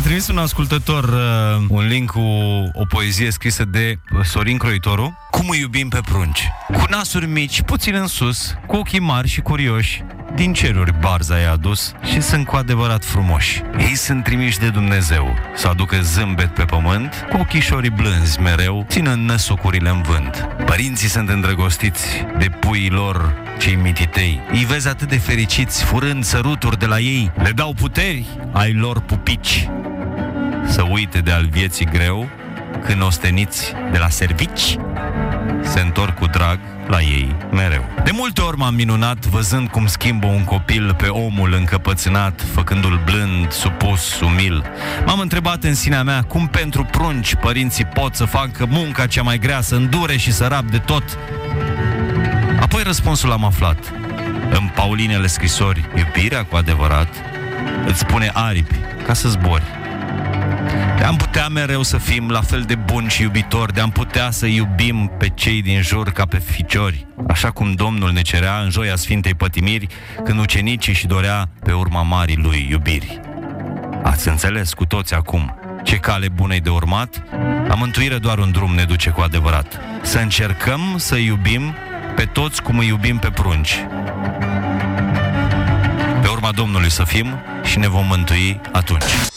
trimis un ascultător un link cu o poezie scrisă de Sorin Croitoru. Cum îi iubim pe prunci? Cu nasuri mici, puțin în sus, cu ochii mari și curioși, din ceruri barza i-a adus și sunt cu adevărat frumoși. Ei sunt trimiși de Dumnezeu să aducă zâmbet pe pământ, cu ochișorii blânzi mereu, ținând năsocurile în vânt. Părinții sunt îndrăgostiți de puii lor cei mititei. Îi vezi atât de fericiți, furând săruturi de la ei. Le dau puteri ai lor pupici să uite de al vieții greu, când osteniți de la servici se întorc cu drag la ei mereu. De multe ori m-am minunat văzând cum schimbă un copil pe omul încăpățânat, făcându-l blând, supus, umil. M-am întrebat în sinea mea cum pentru prunci părinții pot să facă munca cea mai grea, să îndure și să rab de tot. Apoi răspunsul am aflat în Paulinele scrisori. Iubirea cu adevărat îți pune aripi ca să zbori. De-am putea mereu să fim la fel de buni și iubitori, de-am putea să iubim pe cei din jur ca pe ficiori, așa cum Domnul ne cerea în joia Sfintei Pătimiri, când ucenicii și dorea pe urma marii lui iubiri. Ați înțeles cu toți acum ce cale bună-i de urmat? La mântuire doar un drum ne duce cu adevărat. Să încercăm să iubim pe toți cum îi iubim pe prunci. Pe urma Domnului să fim și ne vom mântui atunci.